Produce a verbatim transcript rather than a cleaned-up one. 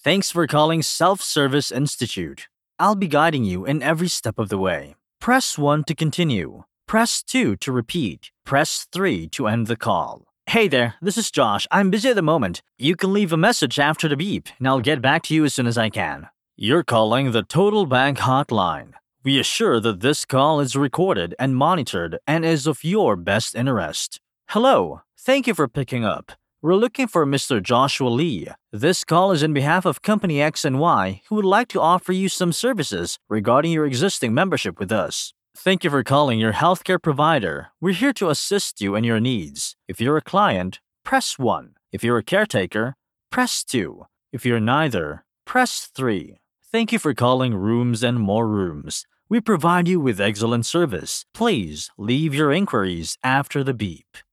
Thanks for calling Self Service Institute. I'll be guiding you in every step of the way. Press one to continue. Press two to repeat. Press three to end the call. Hey there, this is Josh. I'm busy at the moment. You can leave a message after the beep, and I'll get back to you as soon as I can. You're calling the Total Bank Hotline. We assure that this call is recorded and monitored and is of your best interest. Hello, thank you for picking up. We're looking for Mister Joshua Lee. This call is in behalf of Company X and Y, who would like to offer you some services regarding your existing membership with us. Thank you for calling your healthcare provider. We're here to assist you in your needs. If you're a client, press one. If you're a caretaker, press two. If you're neither, press three. Thank you for calling Rooms and More Rooms. We provide you with excellent service. Please leave your inquiries after the beep.